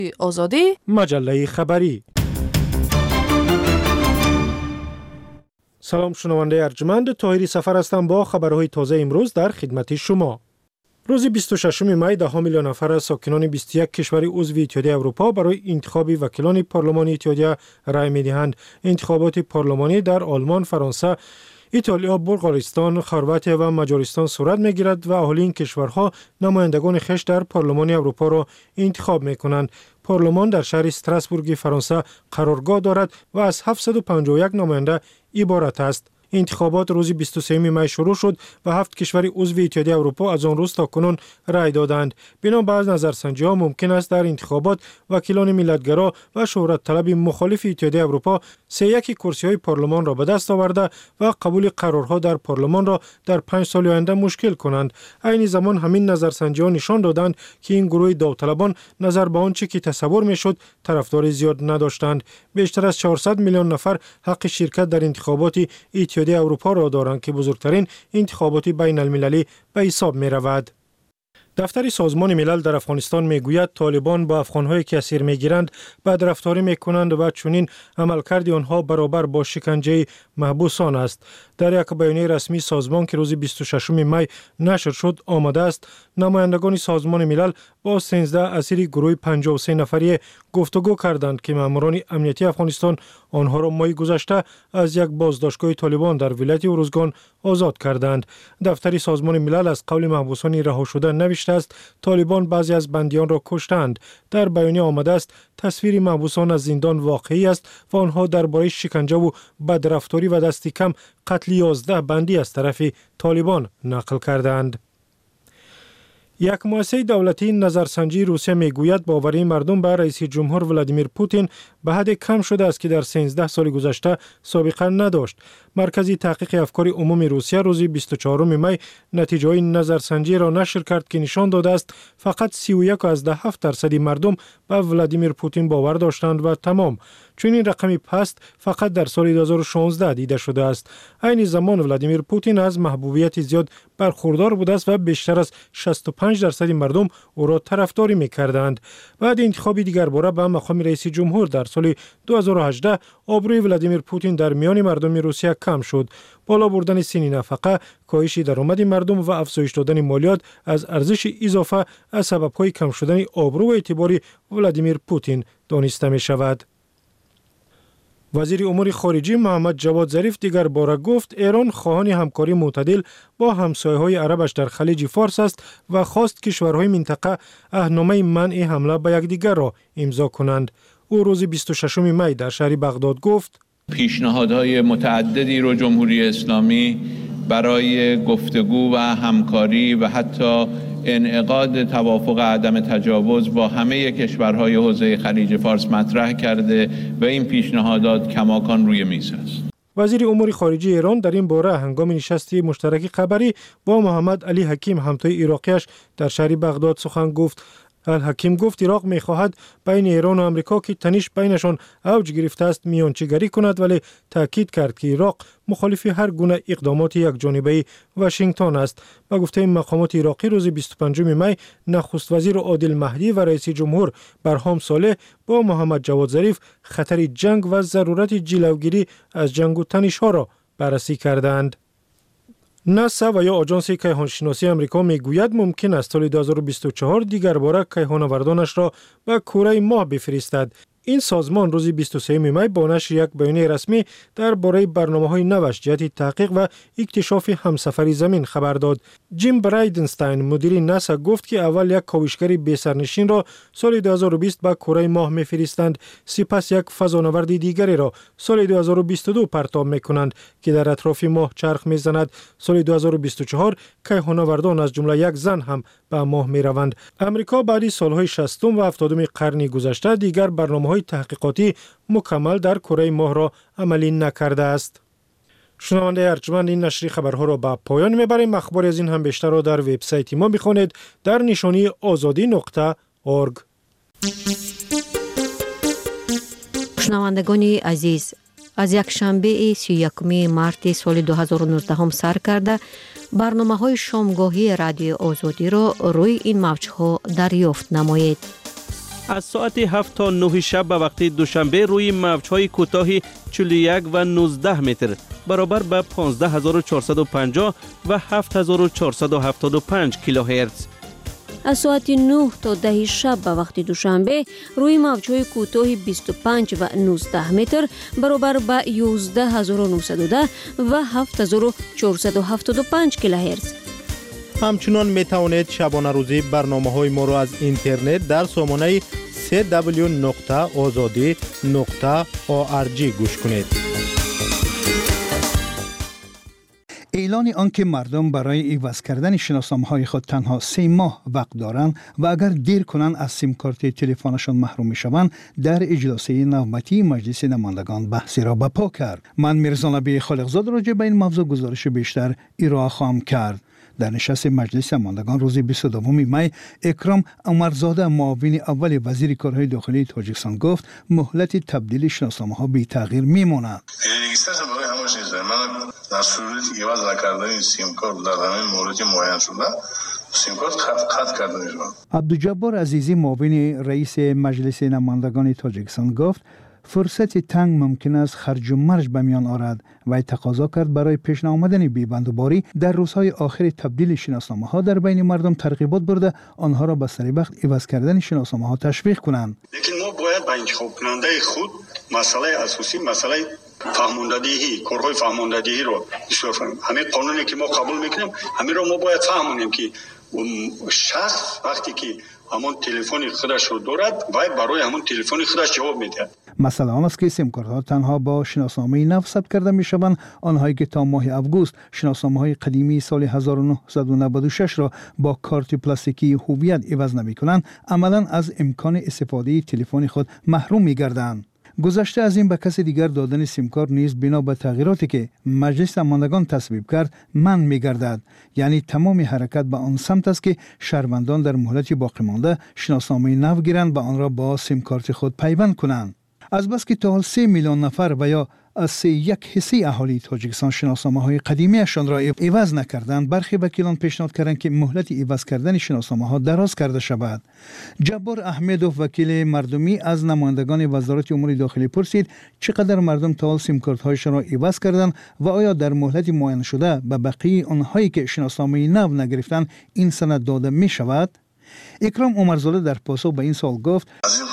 آزادی مجله خبری. سلام شنونده ارجمند، طاهری سفر هستم با خبرهای تازه امروز در خدمت شما. روز 26 می 10 میلیون نفر از ساکنان 21 کشور عضو اتحادیه اروپا برای انتخاب وکیلان پارلمانی اتحادیه رای می‌دهند. انتخابات پارلمانی در آلمان، فرانسه، ایتالیا، بلغارستان، خرواتیا و مجارستان صورت می‌گیرد و اهالی این کشورها نمایندگان خویش در پارلمان اروپا را انتخاب می‌کنند. پارلمان در شهر استراسبورگ فرانسه قرارگاه دارد و از 751 نماینده عبارت است. انتخابات روز 23 می شروع شد و 7 کشور عضو اتحادیه اروپا از آن روز تا کنون رای دادند. بنا به نظرسنجی‌ها ممکن است در انتخابات وکیلان ملت‌گرا و شهرت طلب مخالف اتحادیه اروپا 31 کرسی‌های پارلمان را به دست آورده و قبول قرارها در پارلمان را در 5 سال آینده مشکل کنند. عین زمان همین نظرسنجی‌ها نشان دادند که این گروه داوطلبان نظر به آنچه که تصور می‌شد طرفدار زیاد نداشتند. بیشتر از 400 میلیون نفر حق شرکت در انتخابات اتحادیه اروپا را دارند که بزرگترین انتخابات بین المللی به حساب می رود. دفتر سازمان ملل در افغانستان می گوید طالبان با افغان‌هایی که اسیر می گیرند بدرفتاری می کنند و چنین عملکرد آنها برابر با شکنجه محبوسان است. در یک بیانیه رسمی سازمان که روز 26 می نشر شد آمده است نمایندگان سازمان ملل با 13 اسیر گروه 53 نفری گفتگو کردند که ماموران امنیتی افغانستان آنها را ماه گذشته از یک بازداشتگاه طالبان در ولایت اروزگان آزاد کردند. دفتر سازمان ملل از قول محبوسان رها شده نوشته است طالبان بعضی از بندیان را کشتند. در بیانیه آمده است تصویر محبوسان از زندان واقعی است و آنها درباره شکنجه و بدرفتاری و دست کم قتل 11 بندی از طرف طالبان نقل کردند. یک مؤسسه دولتی نظرسنجی روسیه میگوید باوری مردم به رئیس جمهور ولادیمیر پوتین به حد کم شده است که در 13 سال گذشته سابقه نداشت. مرکز تحقیق افکار عمومی روسیه روز 24 می نتیجه های نظرسنجی را نشر کرد که نشان داده است فقط 31.7% مردم به ولادیمیر پوتین باور داشتند و تمام. چون این رقمی پست فقط در سال 2016 دیده شده است. عین زمان ولادیمیر پوتین از محبوبیت زیاد برخوردار بوده است و بیشتر از 65% مردم او را طرفداری می‌کردند. بعد انتخاب دیگر باره به مقام رئیس جمهور در سال 2018 آبروی ولادیمیر پوتین در میان مردم روسیه کم شد. بالا بردن سین نفقه، کاهش درآمد مردم و افزایش دادن مالیات از ارزش اضافه از سبب‌های کم شدن آبرو و اعتبار ولادیمیر پوتین دانسته می‌شود. وزیر امور خارجه محمد جواد ظریف دیگر باره گفت ایران خواهان همکاری معتدل با همسایه‌های عربش در خلیج فارس است و خواست کشورهای منطقه عهدنامه منع حمله به یکدیگر را امضا کنند. او روز 26 می در شهر بغداد گفت پیشنهادهای متعددی رو جمهوری اسلامی برای گفتگو و همکاری و حتی انعقاد توافق عدم تجاوز با همه کشورهای حوزه خلیج فارس مطرح کرده و این پیشنهادات کماکان روی میز است. وزیر امور خارجه ایران در این باره هنگام نشستی مشترک خبری با محمد علی حکیم همتای عراقیش در شهر بغداد سخن گفت. الحکیم گفت عراق می‌خواهد بین ایران و آمریکا که تنش بینشان اوج گرفته است میانجیگری کند، ولی تاکید کرد که عراق مخالف هر گونه اقدامات یکجانبه واشنگتن است. با گفته مقامات عراقی روز 25 می نخست وزیر عادل مهدی و رئیس جمهور برهام صالح با محمد جواد ظریف خطر جنگ و ضرورت جلوگیری از جنگ و تنش‌ها را بررسی کردند. ناسا و یا آژانس کیهانشناسی آمریکا میگوید ممکن است سال 2024 دیگر باره کیهانآوردانش را به کره ماه بفرستد. این سازمان روز 23 می با نشر یک بیانیه رسمی درباره برنامه‌های نوش جهت تحقیق و اکتشاف همسفری زمین خبر داد. جیم برایدنستاین مدیر ناسا گفت که اول یک کاوشگر بی‌سرنشین را سال 2020 به کره ماه می‌فرستند، سپس یک فضانورد دیگری را سال 2022 پرتاب می‌کنند که در اطراف ماه چرخ می‌زند. سال 2024 کیهان‌آوردان از جمله یک زن هم به ماه می‌روند. آمریکا بعد از سال‌های 60 و 70 قرن گذشته دیگر برنامه‌های تحقیقاتی مکمل در کره ماه را عملی نکرده است. شنونده ارجمند، این نشر خبرها را به پایان میبریم. اخبار از این هم بیشتر را در وبسایت ما بخوانید در نشانی azadi.org. شنوندگان عزیز، از یک شنبه 31 مارت سال 2019 سر کرده برنامه‌های شامگاهی رادیو آزادی را روی این موج‌ها دریافت نمایید. از ساعت 7 تا 9 شب به وقت دوشنبه روی موج‌های کوتاه 41 و 19 متر برابر به 15450 و 7475 کیلوهرتز. از ساعت 9 تا 10 شب به وقت دوشنبه روی موج‌های کوتاه 25 و 19 متر برابر به 11910 و 7475 کیلوهرتز. همچنان می توانید شبانه روزی برنامه‌های ما را از اینترنت در سامانه www.azadi.org گوش کنید. اعلان آنکه مردم برای عوض کردن شناسنامه‌های خود تنها 3 ماه وقت دارند و اگر دیر کنند از سیم کارت تلفنشان محروم می‌شوند در اجلاس نوبتی مجلس نمایندگان بحثی را برپا کرد. من میرزا نبی خالقزاد راجع به این موضوع گزارش بیشتر ارائه خواهم کرد. در نشست مجلس نمایندگان روز 22 می اکرام عمرزاده معاون اول وزیر کارهای داخلی تاجیکستان گفت مهلت تبدیل شناسنامه‌ها بی تغییر میماند. در صورتی که عوض نکردن سیم کارت در همین مورد معین شده سیم کارت قطع کرده میشه. عبدالجبار عزیزی معاون رئیس مجلس نمایندگان تاجیکستان گفت فرصت تنگ ممکن است خرج و مرج به میان آورد و تقاضا کرد برای پیش آمدن بی‌بندوباری در روزهای آخر تبدیل شناسنامه‌ها در بین مردم ترغیبات برده آنها را به سریع وقت عوض کردن شناسنامه‌ها تشویق کنند. لیکن ما باید با انتخاب کننده خود مسئله اساسی مسئله فهماندهی کارهای فهماندهی رو بسیار فهمیم. همین قانونی که ما قبول میکنیم همین رو ما باید فهمونیم که شخص وقتی که همون تلفن خودش رو دارد و برای همون تلفن خودش جواب میده. مسئله آن است که سیم کارت ها تنها با شناسنامه نو ثبت کرده می شوند. آنهایی که تا ماه اوگوست شناسنامه های قدیمی سال 1996 را با کارت پلاستیکی هویت عوض نمی کنند عملا از امکان استفاده تلفن خود محروم می گردند. گذشته از این به کسی دیگر دادن سیم کارت نیز بنا به تغییراتی که مجلس نمایندگان تصویب کرد منع می‌گردد. یعنی تمام حرکت به آن سمت است که شهروندان در مهلت باقی مانده شناسنامه نو گیرند و آن را با سیم کارت خود پیوند کنند. از بس که تا حال 3 میلیون نفر و یا از 1 حصه اهالی تاجیکستان شناسنامه‌های قدیمیشان را عوض نکردند، برخی وکیلان پیشنهاد کردند که مهلت عوض کردن شناسنامه‌ها دراز کرده شود. جبار احمدوف وکیل مردمی از نمایندگان وزارت امور داخلی پرسید چقدر مردم تا حال سیم کارت‌هایشان را عوض کردند و آیا در مهلت معین شده به بقیه آنهایی که شناسنامه نو نگرفتند این سند داده می شود؟ اکرام عمرزاده در پاسخ به این سوال گفت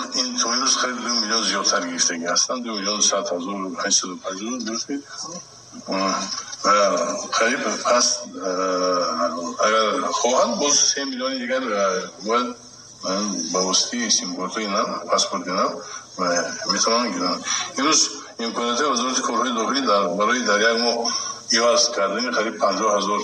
زیادتر گرفتگی هستند 2,100,850 درسته و قریب پس اگر خواهند باز 3 میلیون دیگر باید با واسطه سیم کارت نو پاسپورت نو و میتونن گیرن. امروز امکانات وزارت کارهای داخلی برای در یک ماه عوض کردن قریب 50,000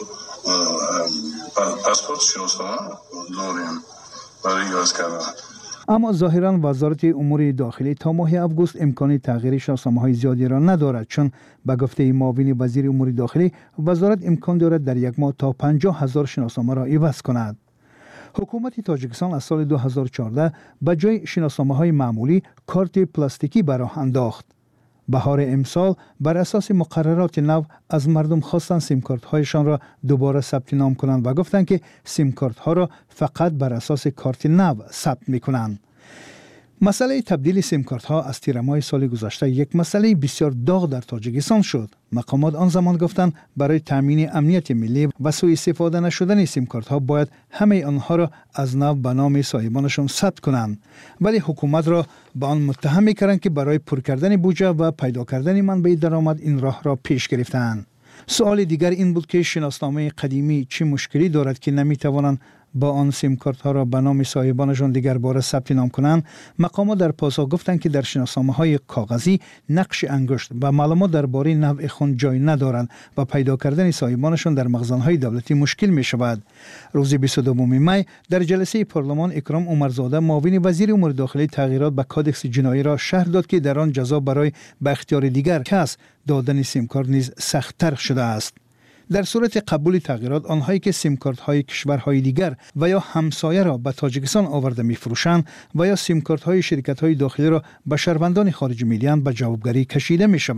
پاسپورت شناسنامه داریم برای عوض کردن. اما ظاهراً وزارت امور داخلی تا ماه اوگوست امکان تغییر شناسنامه‌های زیادی را ندارد، چون به گفته معاون وزیر امور داخلی وزارت امکان دارد در یک ماه تا 50,000 شناسنامه را عوض کند. حکومت تاجیکستان از سال 2014 به جای شناسنامه‌های معمولی کارت پلاستیکی به راه انداخت. بهار امسال بر اساس مقررات نو از مردم خواستند سیم کارت هایشان را دوباره ثبت نام کنند و گفتند که سیم کارت ها را فقط بر اساس کارت نو ثبت می کنند. مسئله تبدیل سیم کارت ها از تیر ماه سال گذشته یک مسئله بسیار داغ در تاجیکستان شد. مقامات آن زمان گفتند برای تامین امنیت ملی و سوء استفاده نشدن سیم کارت ها باید همه آنها را از نو به نام صاحبانشان ثبت کنند، ولی حکومت را به آن متهم می‌کردند که برای پر کردن بودجه و پیدا کردن منبع درآمد این راه را پیش گرفتند. سوال دیگر این بود که شناسنامه قدیمی چه مشکلی دارد که نمی‌توانند با آن سیم کارت ها را به نام صاحبانشان دیگر باره ثبت نام کنند. مقامات در پاسخ گفتند که در شناسنامه‌های کاغذی نقش انگشت و معلومات درباره نوع خون جای ندارند و پیدا کردن صاحبانشان در مخزن‌های دولتی مشکل می شود. روز 22 می در جلسه پارلمان اکرام عمرزاده معاون وزیر امور داخلی تغییرات به کادکس جنایی را شرح داد که در آن جزا برای به اختیار دیگر کس دادن سیم کارت نیز سخت‌تر شده است. در صورت قبول تغییرات آنهایی که سیم کارت های کشورهای دیگر و یا همسایه را به تاجیکستان آورده می‌فروشند و یا سیم کارت های شرکت های داخلی را به شهروندان خارجی می‌دهند به جوابگری کشیده می‌شوند.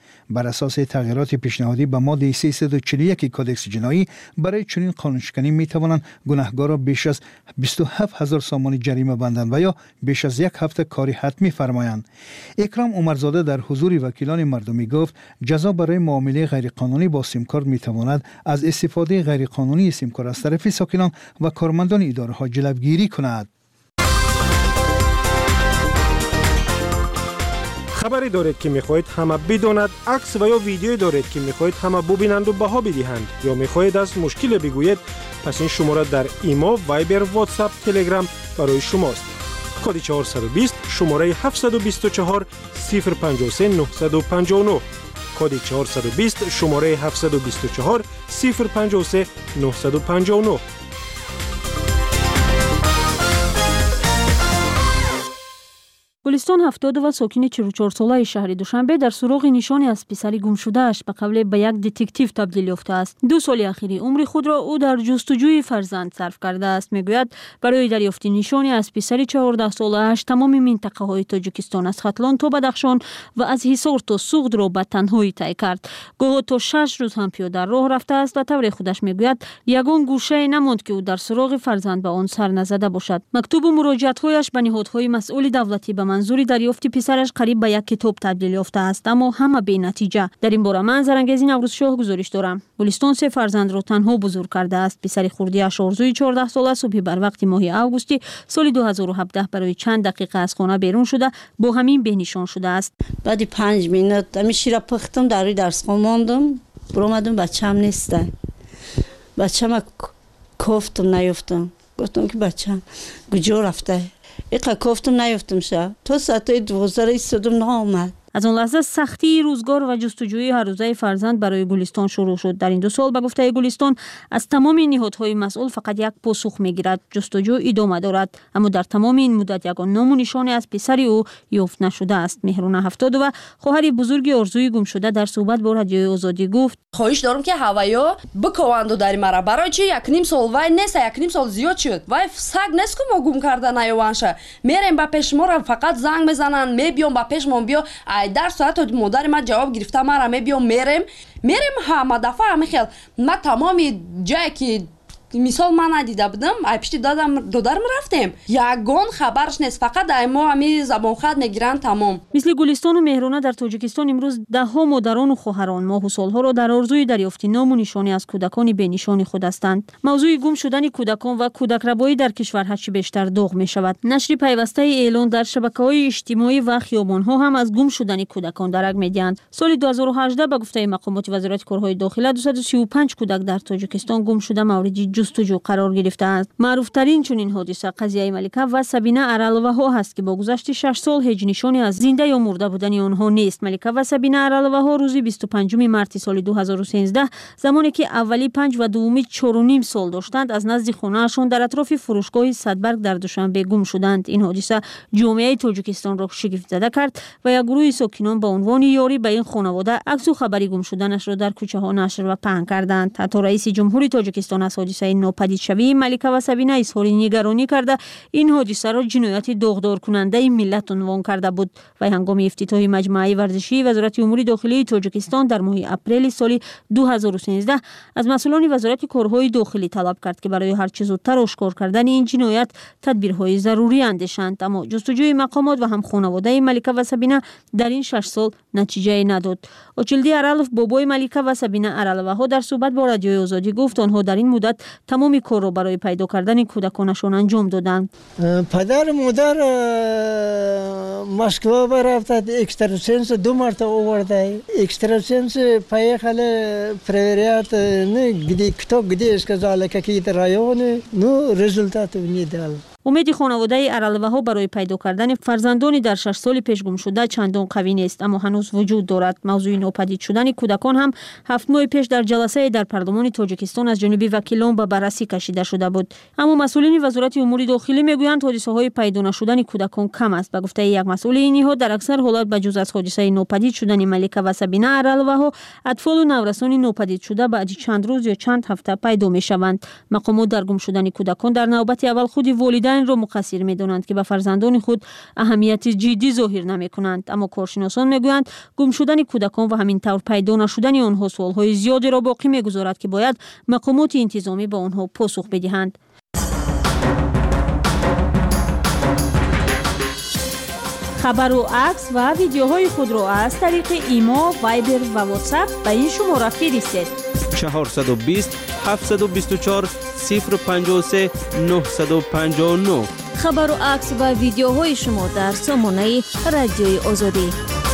بر اساس تغییرات پیشنهادی به ماده 341 کدکس جنایی برای چنین قانونشکنی می توانند گناهکار را بیش از 27000 سامان جریمه بندند و یا بیش از 1 هفته کاری حتمی فرمایند. اکرام عمرزاده در حضور وکیلان مردمی گفت جزا برای معامله غیرقانونی با سیم کارت می تواند از استفاده غیرقانونی سیم کارت از طرف ساکنان و کارمندان اداره ها جلوگیری کند. خبری دارید که میخواهید همه بداند، عکس و یا ویدیویی دارید که میخواهید همه ببینند و بها بدهند یا میخواهید از مشکل بگویید، پس این شماره در ایما، وایبر، واتساپ، تلگرام برای شماست. کد 420 شماره 724 053 959. کد 420 شماره 724 053 959. گلستان 70 و ساکن 44 ساله شهر دوشنبه در سراغ نشانی از پسری گم شده‌اش به قول به یک دتکتیو تبدیل یافته است. 2 سال اخیر عمر خود را او در جستجوی فرزند صرف کرده است. میگوید برای دریافت نشانی از پسر 14 ساله‌اش تمام منطقه‌های تاجیکستان از ختلان تا بدخشان و از حصار تا سوغد را به تنهایی طی کرد. گاه تا 6 روز هم پیاده راه رفته است و طور خودش میگوید یگان گوشه نماند که او در سراغ فرزند به آن سر نزده باشد. مکتوب و مراجعت‌هایش به نهادهای مسئول دولتی به منظور دریافت پسرش قریب به یک کتاب تبدیل یافته است، اما همه بی نتیجه. در این باره من زرنگیزی نوروز شاه گزارش دارم. گلستان 3 فرزند را تنها بزرگ کرده است. پسر خردی‌اش آرزوی 14 ساله صبح بر وقت ماه اوگوست سال 2017 برای چند دقیقه از خانه بیرون شده با همین بهنشان شده است. بعد 5 منت همیشه را پختم در درس خواندم، برآمدم بچه‌م نیست. بچه‌م کوفتم نیافتم. گفتم که بچه‌م کجا رفته؟ ایقا کوفتم نیافتم شب. تا ساعت 12 ایستادم نامد. از آن لحظه سختی روزگار و جستجوی هر روزه فرزند برای گلستان شروع شد. در این 2 سال به گفته گلستان از تمام نهادهای مسئول فقط یک پاسخ میگیرد. جستجو ادامه دارد، اما در تمام این مدت یگان نام و نشانی از پسر او یافت نشده است. مهرونه 70 و خواهر بزرگ آرزوی گم شده در صحبت با رادیوی آزادی گفت خواهش دارم که هوایو بکوند در مرا. برای چی 1.5 سال وای نیست، 1.5 سال زیاد شد. وای سگ نیست که ما گم کرده نیوانشه. میریم با پیش ما فقط زنگ میزنن، میبیام با پیش ما بیا. در ساعت مادر ما جواب گرفته مرا میبیام میریم همه دفعه همه خیل ما تمامی جایی که مثال من ندیده بودم پشت دادرم رفتیم یگان خبرش نیست، فقط ما همین زبان خط میگیرن تمام. مثل گلستان و مهرونه در تاجیکستان امروز ده ها مادران و خواهران ماه و سالها را در آرزوی دریافت نام و نشانی از کودکان بی نشان خود هستند. موضوع گم شدن کودکان و کودک ربایی در کشور هرچی بیشتر داغ می شود. نشر پیوسته اعلان در شبکه‌های اجتماعی و خیابان‌ها هم از گم شدن کودکان درک می‌دهند. سال 2018 به گفته مقامات وزارت کارهای داخله 235 کودک در تاجیکستان گم شده مورد جستجو قرار گرفته است. معروف ترین چنین حادثه قضیه ملکه و سبینه ارالوه ها است که با گذشت 6 سال هیچ نشانی از زنده یا مرده بودن آنها نیست. ملکه و سبینه ارالوه ها روز 25 مارس سال 2013 زمانی که اولی 5 و دومی 4.5 سال داشتند از نزد خانه‌شان در اطراف فروشگاه صدبرگ در دوشنبه گم شدند. این حادثه جامعه تاجیکستان را شگفت زده کرد و یک گروه ساکنان با عنوان یاری به این خانواده عکس و خبری گم شدنش را در کوچه ها نشر و پهن کردند. حتی رئیس جمهوری تاجیکستان از حادثه ناپدید شوی ملکه و سبینه اظهار نگرانی کرده این حادثه را جنایت داغدار کننده ملت عنوان کرده بود و هنگام افتتاح مجمع ورزشی وزارت امور داخلی تاجیکستان در ماه اپریل سال 2013 از مسئولان وزارت کارهای داخلی طلب کرد که برای هر چه زودتر آشکار کردن این جنایت تدبیرهای ضروری اندیشند، اما جستجوی مقامات و هم خانواده ملکه و سبینه در این 6 سال نتیجه نداد. اوچلدی ارالف بابای ملکه و سبینه ارالوه ها در صحبت با رادیوی آزادی گفت آنها در این مدت تمام کار را برای پیدا کردن کودکانشان انجام دادند. پدر مادر مسکو رفته اکستراسنس 2 مرتبه آورده. اکستراسنس پیخل پروریات نه گدی کتاب گدی اسکازاله که رایون نو رزولتات میدال. امید خانواده ارالوه ها برای پیدا کردن فرزندانی در 6 سال پیش گم شده چندان قوی نیست، اما هنوز وجود دارد. موضوع ناپدید شدن کودکان هم 7 ماه پیش در جلسه در پارلمان تاجیکستان از جانب وکیلان به بررسی کشیده شده بود، اما مسئولین وزارت امور داخلی میگویند حادثه های پیدا نشدن کودکان کم است. به گفته یک مسئول این نهاد در اکثر حالات بجز از حادثه ناپدید شدن ملکه و سبینه ارالوه ها اطفال و نورسان ناپدید شده بعد چند روز یا چند هفته پیدا میشوند. مقامات در گم شدن کودکان در نوبت اول خود والدین والدین را مقصر می‌دانند که به فرزندان خود اهمیت جدی ظاهر نمی‌کنند. اما کارشناسان می‌گویند گم شدن کودکان و همین طور پیدا نشدن آنها سوال‌های زیادی را باقی می‌گذارد که باید مقامات انتظامی به آنها پاسخ بدهند. خبر و عکس و ویدیوهای خود را از طریق ایما، وایبر و واتساپ به این شماره فرستید. 420 724 053 959. خبر و عکس و ویدیوهای شما در سامانه رادیوی آزادی.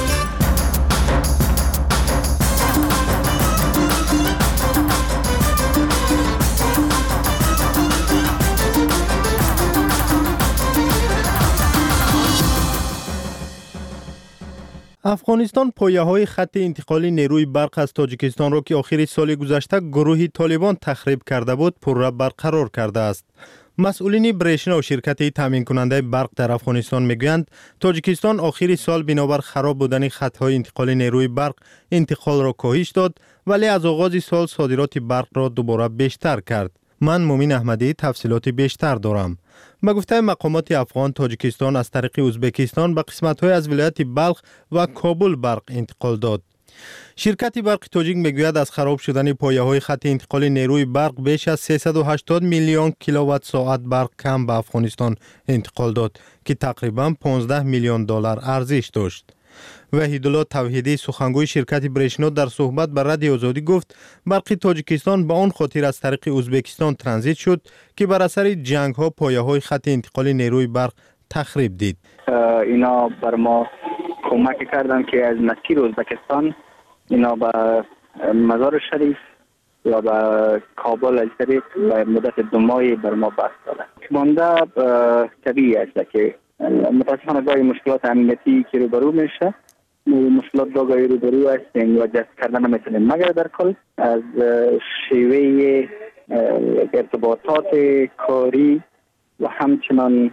افغانستان پایه‌های خط انتقال نیروی برق از تاجیکستان را که آخر سال گذشته گروه طالبان تخریب کرده بود پرره برقرار کرده است. مسئولین برشنا و شرکت تامین کننده برق در افغانستان میگویند تاجیکستان آخر سال بنابر خراب بودن خط‌های انتقال نیروی برق انتقال را کاهش داد ولی از آغاز سال صادرات برق را دوباره بیشتر کرد. من مومین احمدی تفصیلات بیشتر دارم. به گفته مقامات افغان، تاجیکستان از طریق ازبکستان به قسمت‌های از ولایت بلخ و کابل برق انتقال داد. شرکت برق تاجیک میگوید از خراب شدن پایه‌های خط انتقال نیروی برق بیش از 380 میلیون کیلووات ساعت برق کم به افغانستان انتقال داد که تقریباً 15 میلیون دلار ارزش داشت. وحیدالله توحیدی سخنگوی شرکت برشنا در صحبت با رادیو آزادی گفت برق تاجیکستان به آن خاطر از طریق ازبکستان ترانزیت شد که بر اثر جنگ ها پایه‌های خط انتقال نیروی برق تخریب دید. اینا بر ما کمک کردن که از مسیر ازبکستان اینا به مزار شریف یا به کابل از طریق به مدت 2 ماه بر ما بس دادن. مانده طبیعی است که متاسفانه گاهی مشکلات امنیتی که روبرو میشه، مشکلات گاهی روبرو هستیم و جذب کردن نمیتونیم، مگر در کل از شیوه ارتباطات کاری و همچنان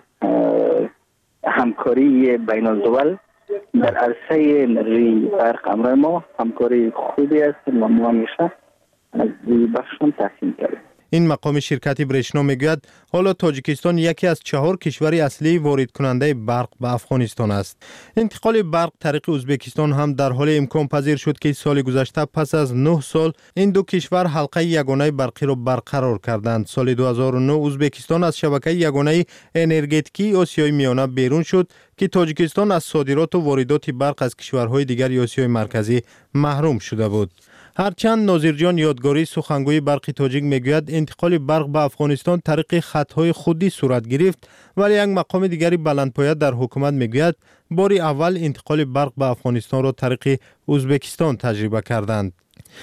همکاری بین الدول در عرصه انرژی برق امر ما همکاری خوبی است و ما همیشه از بخشون تحسین کردیم. این مقام شرکت برشنا میگوید حالا تاجیکستان یکی از 4 کشور اصلی وارد کننده برق به افغانستان است. انتقال برق طریق ازبکستان هم در حال امکان پذیر شد که سال گذشته پس از 9 سال این دو کشور حلقه یگانه برقی را برقرار کردند. سال 2009 ازبکستان از شبکه یگانه انرژتیکی آسیای میانه بیرون شد که تاجیکستان از صادرات و واردات برق از کشورهای دیگر آسیای مرکزی محروم شده بود. هرچند ناظرجان یادگاری سخنگوی برق تاجیک میگوید انتقال برق به افغانستان طریق خطهای خودی صورت گرفت، ولی یک مقام دیگری بلندپایه در حکومت میگوید بار اول انتقال برق به افغانستان را طریق ازبکستان تجربه کردند.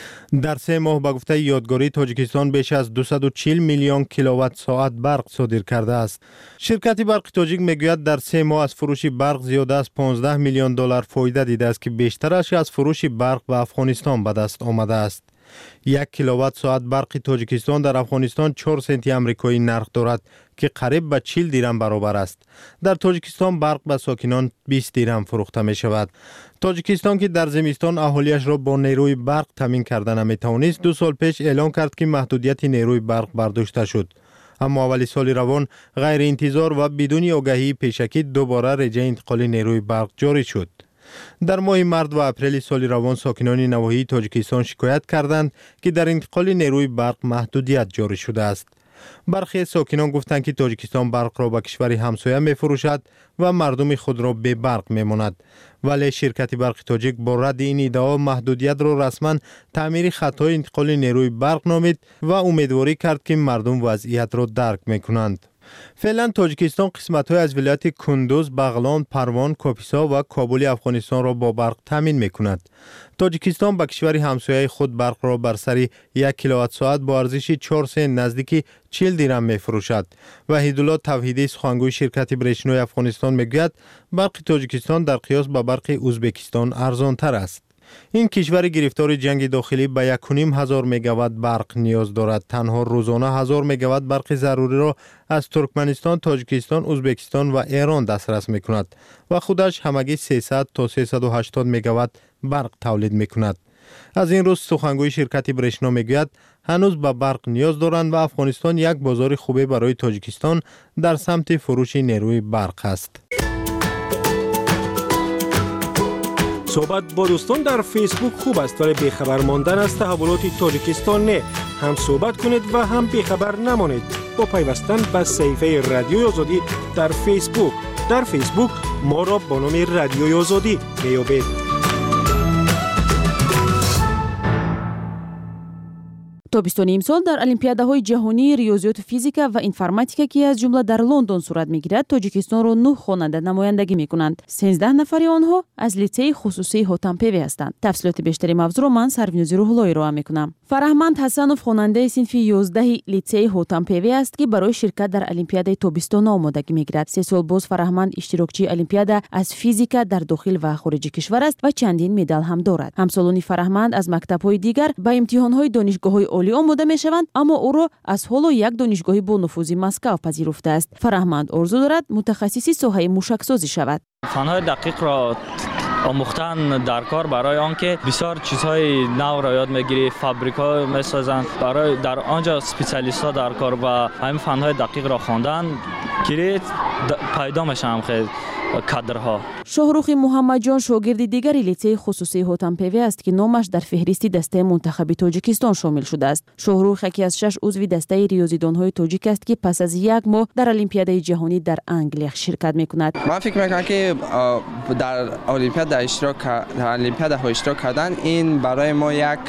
در 3 ماه به گفته یادگاری تاجیکستان بیش از 240 میلیون کیلووات ساعت برق صادر کرده است. شرکت برق تاجیک میگوید در 3 ماه از فروش برق زیاده از 15 میلیون دلار فایده دیده است که بیشترش از فروش برق به افغانستان به دست آمده است. 1 کیلووات ساعت برق تاجیکستان در افغانستان 4 سنتی آمریکایی نرخ دارد که قریب به 40 دیرم برابر است. در تاجیکستان برق به ساکنان 20 دیرم فروخته می شود. تاجیکستان که در زمستان اهالیش را با نیروی برق تامین کرده نمی توانست 2 سال پیش اعلام کرد که محدودیت نیروی برق برداشته شد. اما اولی سال روان غیر انتظار و بدون آگاهی پیشکی دوباره رجه انتقال نیروی برق جاری شد. در ماه مارس و اپریل سال روان ساکنان نواحی تاجیکستان شکایت کردند که در انتقال نیروی برق محدودیت جاری شده است. برخی ساکنان گفتند که تاجیکستان برق را به کشور همسایه می فروشد و مردم خود را بی برق می ماند. ولی شرکت برق تاجیک با رد این ادعا محدودیت را رسما تعمیر خطهای انتقال نیروی برق نامید و امیدواری کرد که مردم وضعیت را درک می کنند. فعلا تاجیکستان قسمت‌های از ولایت کندوز، بغلان، پروان، کاپیسا و کابل افغانستان را با برق تامین می‌کند. تاجیکستان به کشور همسایه خود برق را بر سر 1 کیلووات ساعت با ارزش 4 سنت نزدیک 40 دیرم می‌فروشد. وحیدالله توحیدی سخنگوی شرکت برشنای افغانستان میگوید برق تاجیکستان در قیاس با برق ازبکستان ارزان‌تر است. این کشور گرفتار جنگ داخلی به 1,500 مگاوات برق نیاز دارد. تنها روزانه 1000 مگاوات برق ضروری را از ترکمنستان، تاجیکستان، ازبکستان و ایران دسترس می‌کند و خودش همگی 300 تا 380 مگاوات برق تولید می‌کند. از این روز سخنگوی شرکت برشنا میگوید هنوز به برق نیاز دارند و افغانستان یک بازار خوبه برای تاجیکستان در سمت فروش نیروی برق است. صحبت با دوستان در فیسبوک خوب است ولی بیخبر ماندن از تحولات تاجیکستان نه. هم صحبت کنید و هم بیخبر نمانید با پیوستن به صفحه رادیوی آزادی در فیسبوک. در فیسبوک ما را با نام رادیوی آزادی میابید. تابستان امسال در المپیادهای جهانی ریاضیات و فیزیک و انفرماتیک که از جمله در لندن صورت میگیرد تاجیکستان را 9 خواننده نمایندگی میکنند. 13 نفر آنها از لیسه خصوصی هوتامپیوی هستند. تفصیلات بیشتری موضوع را من سرونوزی روح‌اللهی ارائه میکنم. فرهمند حسنوف خواننده صنف 11 لیسه هوتامپیوی است که برای شرکت در المپیاد تابستان آمادگی میگیرد. 3 سال باز فرهمند اشتراکچی المپیاد از فیزیک در داخل و خارج کشور است و چندین مدال هم دارد. همسالان فرهمند از مکتب‌های دیگر به امتحان‌های دانشگاه‌های عالی آماده میشوند اما او را از حالا یک دانشگاه با نفوذ مسکو پذیرفته است. فرهمند آرزو دارد متخصصی ساحه موشکسازی شود. فن‌های دقیق را آموختن در کار برای آنکه بسیار چیزهای نو را یاد میگیری، فابریک‌ها میسازند، برای در آنجا اسپیشالیست‌ها در کار و همین فن‌های دقیق را خواندن که پیدا میشن خیلی کادرها. شاهرخ محمدجان شاگرد دیگری لیسه خصوصی هوتامپیوی است که نامش در فهرست دسته منتخب تاجیکستان شامل شده است. شاهرخ یکی از 6 عضو دسته ریاضیدان‌های تاجیک است که پس از 1 ماه در المپیاد جهانی در انگلیس شرکت می‌کند. من فکر می‌کنم که در المپیاد اشتراک کردن این برای ما یک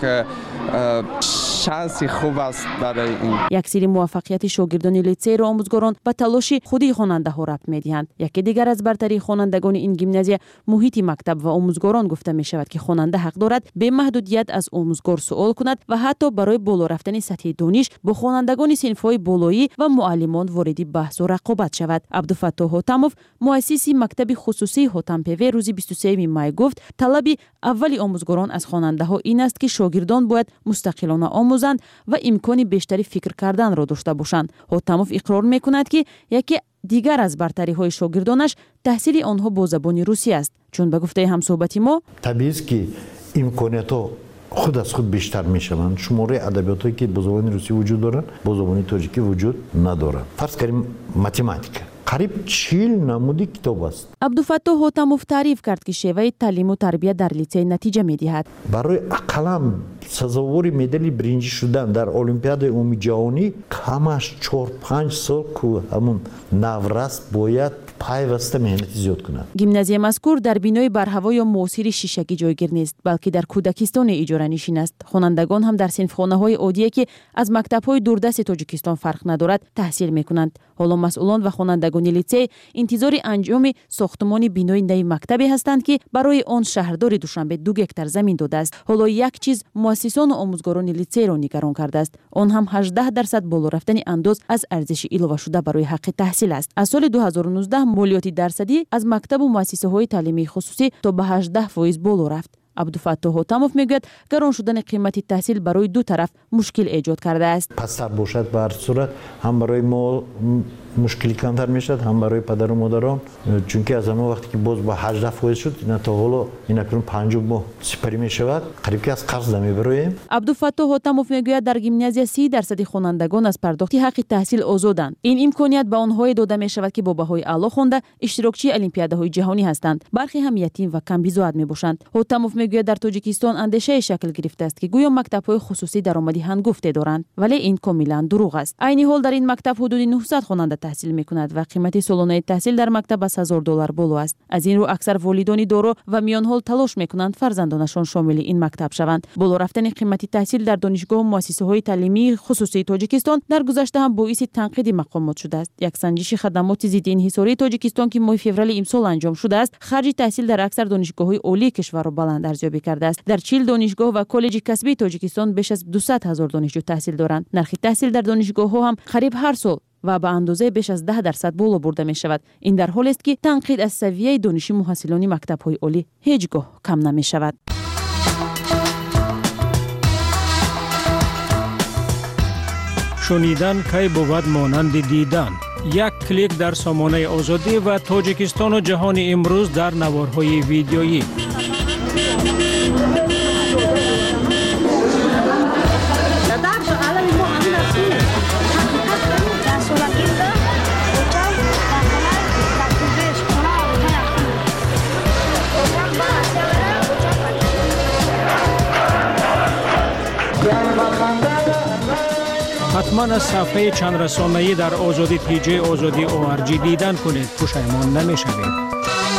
شانسی خوب است برای این. یک سری موفقیت شاگردان لیسه را آموزگاران به تلاش خودی خواننده‌ها ربط می‌دهند. یکی دیگر از برتری خوانندگان این گیمنازیا محیط مکتب و آموزگاران گفته می‌شود که خواننده حق دارد به محدودیت از آموزگار سوال کند و حتی برای بالا رفتن سطح دانش با خوانندگان صنف‌های بالایی و معلمان وارد بحث و رقابت شود. عبدالفتاح هوتاموف مؤسس مکتب خصوصی هوتامپیوی روز 23 می گفت طلب اولی آموزگاران از خواننده‌ها این است که شاگردان باید مستقلانه آموزند و امکان بیشتری فکر کردن را داشته باشند. هوتاموف اقرار می‌کند که یکی دیگر از برتری‌های شاگردانش تحصیل آنها با زبان روسی است. چون به گفته همصحبتی ما طبیعی است که امکانات‌ها خود از خود بیشتر میشوند. شماره ادبیاتی که با زبان روسی وجود دارند با زبان تاجیکی وجود ندارند. فرض کنیم متماتیک قریب 40 نمودی کتاب است. عبدالفتاح هوتاموف تعریف کرد که شیوه تعلیم و تربیت در لیسه نتیجه می‌دهد. برای اقلام سزاوار مدال برنجی شدن در المپیاد عمومی جهانی کمش 4-5 سال که همون نورست باید پیوسته مهنت زیاد کنند. گیمنازیا مذکور در بینای برهوا یا معاصر شیشکی جایگیر نیست بلکه در کودکستان اجاره نشین است. خوانندگان هم در صنفخانه‌های عادی که از مکتب‌های دوردست تاجیکستان فرق ندارد تحصیل می‌کنند. حالا مسئولان و خوانندگان لیسه انتظار انجام ساختمان بینای نو مکتبی هستند که برای آن شهردار دوشنبه 2 هکتار زمین داده است. حالا یک چیز مؤسسان و آموزگاران لیسه را نگران کرده است. آن هم 18% بالا رفتن انداز از ارزش علاوه شده برای حق تحصیل است. از سال 2019 مالیات درصدی از مکتب و مؤسسه‌های تعلیمی خصوصی تا به 18% بالا رفت. عبدالفتاح هوتاموف میگوید گران شدن قیمت تحصیل برای دو طرف مشکل ایجاد کرده است. پستر باشد به هر صورت هم برای ما مشکلی کمتر میشد هم برای پدر و مادران، چون که از همه وقتی که باز با 18% شد اینا تا حالا اینا کنون 50 ماه سپری میشود قریب که از قرض میبریم. عبدالفتاح هوتاموف میگوید در گیمنازیا 30% خوانندگان از پرداخت حق تحصیل آزادند. این امکانیت به آنها داده میشود که با بهای اعلی خوانده اشتراکچی المپیادهای جهانی هستند. برخی هم یتیم و کم بیزواد میباشند. هوتاموف میگوید در تاجیکستان اندیشه شکل گرفته است که گویا مکتب‌های خصوصی درآمدی هنگفته دارند، ولی این کاملا دروغ است. عین حال در این مکتب حدود 900 خواننده تحصیل می‌کند و قیمت سالانه تحصیل در مکتب از $1000 بالا است. از این رو اکثر والدان دارا و میان حال تلاش می‌کنند فرزندانشان شامل این مکتب شوند. بالا رفتن قیمت تحصیل در دانشگاه و مؤسسه‌های تعلیمی خصوصی تاجیکستان در گذشته هم باعث تنقید مقامات شده است. یک سنجش خدمات ضد انحصاری تاجیکستان که ماه فوریه امسال انجام شده است، خرج تحصیل در اکثر دانشگاه‌های عالی کشور را بلند ارزیابی کرده است. در 40 دانشگاه و کالج کسبی تاجیکستان بیش از 200,000 دانشجو تحصیل دارند. نرخ تحصیل در دانشگاه‌ها هم قریب هر سال و به اندازه بیش از 10% بالا برده می شود. این در حالی است که تنقید از سویه دانش محصلان مکتب‌های عالی هیچگاه کم نمی شود. شنیدن کی بود مانند دیدن. یک کلیک در سامانه آزادی و تاجیکستان و جهان امروز در نوارهای ویدیویی. کاملا از صفحه چند رسانه‌ای در آزادی پیج آزادی ORG دیدن کنید. پشیمان نمی‌شوید.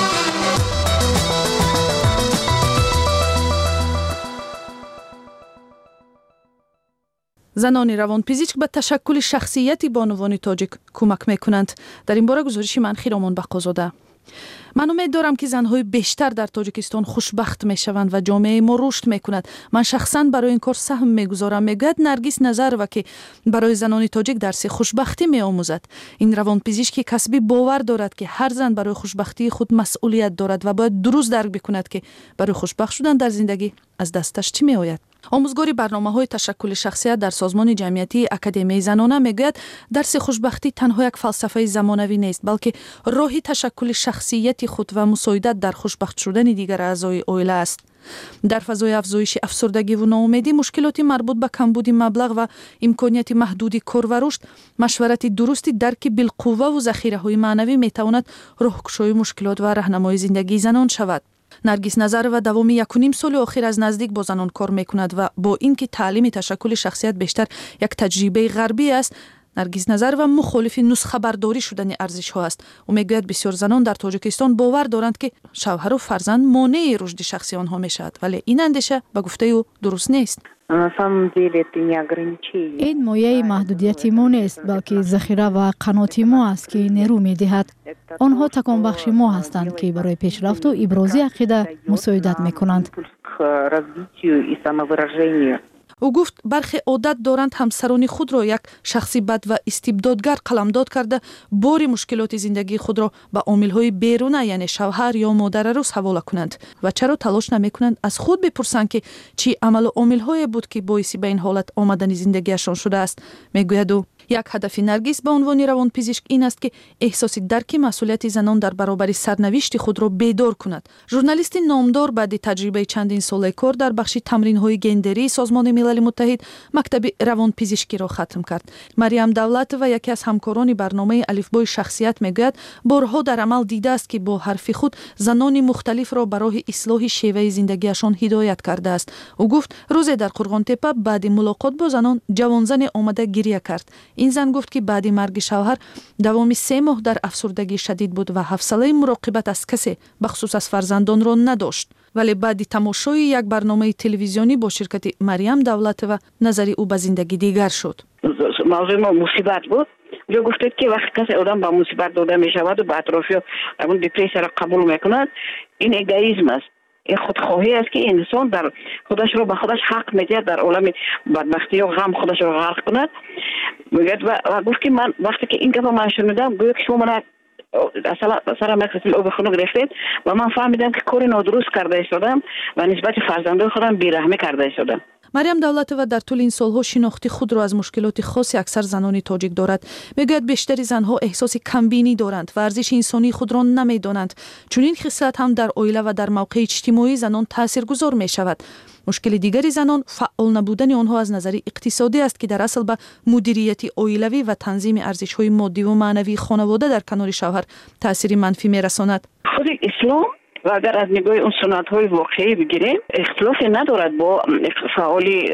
زنان روانپزشک به تشکل شخصیت بانوان تاجیک کمک میکنند. در این باره گزارش منخی رامان بقازاده. من امید دارم که زنهای بیشتر در تاجیکستان خوشبخت میشوند و جامعه ما رشد میکند. من شخصا برای این کار سهم میگذارم. میگوید نرگس نظرова که برای زنان تاجیک درس خوشبختی میآموزد. این روانپزشک کسبی باور دارد که هر زن برای خوشبختی خود مسئولیت دارد و باید درست درک بکند که برای خوشبخت شدن در زندگی از دستش چی میآید. آموزگاری برنامه‌های تشکل شخصیت در سازمان جمعیتی اکادمی زنانه میگوید درس خوشبختی تنها یک فلسفه زمانوی نیست، بلکه راهی تشکل شخصیت خود و مساعدت در خوشبخت شدن دیگر اعضای عائله است. در فضای افزایش افسردگی و ناامیدی، مشکلات مربوط به کمبود مبلغ و امکانیت محدود کار و رشد، مشورت درست، درک بالقوه و ذخیره‌های معنوی میتواند راهگشای مشکلات و راهنمای زندگی زنان شود. نرگس نظرова دوامی 1.5 سال اخیر از نزدیک با زنان کار میکند و با اینکه تعلیم تشکل شخصیت بیشتر یک تجربه غربی است، نرگس نظرова مخالف نسخه برداری شدن ارزش ها است. او میگوید بسیار زنان در تاجیکستان باور دارند که شوهر و فرزند مانع رشد شخصی آنها میشود، ولی این اندیشه به گفته او درست نیست. این مایه محدودیت ما نیست، بلکه ذخیره و قنات ما است که نیرو می‌دهد. آنها تکان بخش ما هستند که برای پیشرفت و ابراز عقیده مساعدت می‌کنند. او گفت برخی عادت دارند همسران خود را یک شخصی بد و استبدادگر قلمداد کرده بار مشکلات زندگی خود را به عامل‌های بیرونه یعنی شوهر یا مادر عروس حواله کنند و چرا تلاش نمی‌کنند از خود بپرسند که چی عمل و عامل‌های بود که باعث به این حالت آمدن زندگیشان شده است. میگوید او یک هدف نرگس به عنوان روانپزشک این است که احساس درک مسئولیت زنان در برابر سرنوشت خود را بیدار کند. ژورنالیست نامدار بعد تجربه چندین ساله کار در بخش تمرین‌های گندری سازمان ملل متحد مکتب روانپزشکی را ختم کرد. مریم دولتova یکی از همکاران برنامه الفبای شخصیت میگوید بارها در عمل دیده است که با حرف خود زنان مختلف را برای اصلاح شیوه زندگیشان هدایت کرده است. او گفت روزی در قرغان تپه بعد ملاقات با زنان جوان زن آمده گریه کرد. این زن گفت که بعد مرگ شوهر دوام 3 ماه در افسردگی شدید بود و حوصله مراقبت از کسی بخصوص از فرزندان را نداشت. ولی بعد تماشای یک برنامه تلویزیونی با شرکت مریم دولتova نظر او به زندگی دیگر شد. موضوع ما مصیبت بود. جو گفتید که وقتی کسی آدم با مصیبت داده می شود و با اطرافی اون دیپرسی را قبول میکند، این اگوئیسم است. این خودخواهی است که انسان در خودش رو به خودش حق میدهد در عالم بدبختی و غم خودش رو غرق کند. میگه و گفت که من وقتی که این گفت من شنیدم گویا که شما من اصلا سر مکتب او بخونو گرفتید و من فهمیدم که کار نادرست کرده شدم و نسبت فرزندان خودم بیرحمی کرده شدم. مریم دولتova در طول این سالها شناختی خود را از مشکلات خاصی اکثر زنان تاجیک دارد. میگوید بیشتری زنها احساس کمبینی دارند و ارزش انسانی خود را نمیدانند. چون این خصلت هم در عائله و در موقع اجتماعی زنان تاثیرگذار می شود. مشکل دیگری زنان فعال نبودن آنها از نظر اقتصادی است که در اصل به مدیریت عائلوی و تنظیم ارزش‌های مادی و معنوی خانواده در کنار شوهر تأثیر منفی می‌رساند. خود اسلام و اگر از نگاه اون سنت‌های واقعی بگیریم اختلافی ندارد با فعالی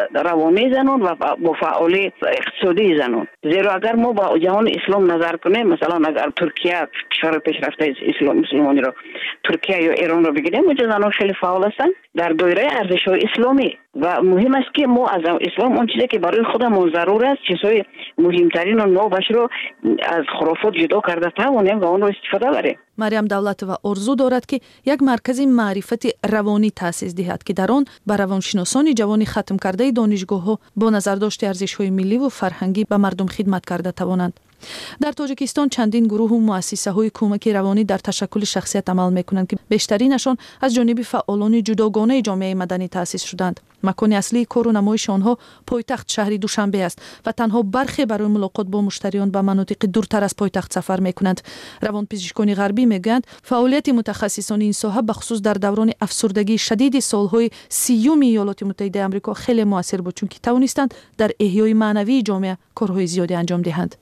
روانی زنان و با فعالی اقتصادی زنان. زیرا اگر ما با جهان اسلام نظر کنیم، مثلا اگر ترکیه کشور پیشرفته اسلامی را ترکیه یا ایران را بگیریم، اونجا زنان خیلی فعال هستند در دایره ارزش‌های اسلامی و مهم است که ما از اسلام اون چیزی که برای خودمون ضرور است چیزهای مهمترین و نوبش رو از خرافات جدا کرده توانیم و اون رو استفاده بریم. مریم دولتova آرزو دارد که یک مرکز معرفت روانی تأسیس دهد که در آن به روانشناسان جوان ختم کرده دانشگاه‌ها با نظرداشت ارزش‌های ملی و فرهنگی به مردم خدمت کرده توانند. در تاجیکستان چندین گروه و مؤسسه‌های کمک روانی در تشکل شخصیت عمل می‌کنند که بیشترینشان از جانب فعالان جداگانه جامعه مدنی تأسیس شدند. مکان اصلی کار و نمایش آنها پایتخت شهر دوشنبه است و تنها برخی برای ملاقات با مشتریان به مناطق دورتر از پایتخت سفر می‌کنند. روانپزشکان غربی میگویند فعالیت متخصصان این ساحه بخصوص در دوران افسردگی شدید سالهای 30 ایالات متحده آمریکا خیلی موثر بود، چون که توانستند در احیای معنوی جامعه کارهای زیادی انجام دهند.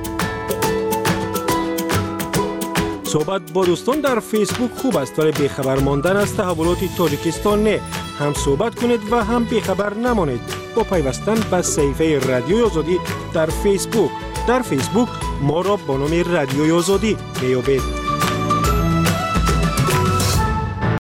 صحبت با دوستان در فیسبوک خوب است، ولی بیخبر ماندن از تحولات تاجیکستان نه. هم صحبت کنید و هم بیخبر نمانید. با پیوستن به صفحه رادیوی آزادی در فیسبوک ما را با نام رادیوی آزادی میابید.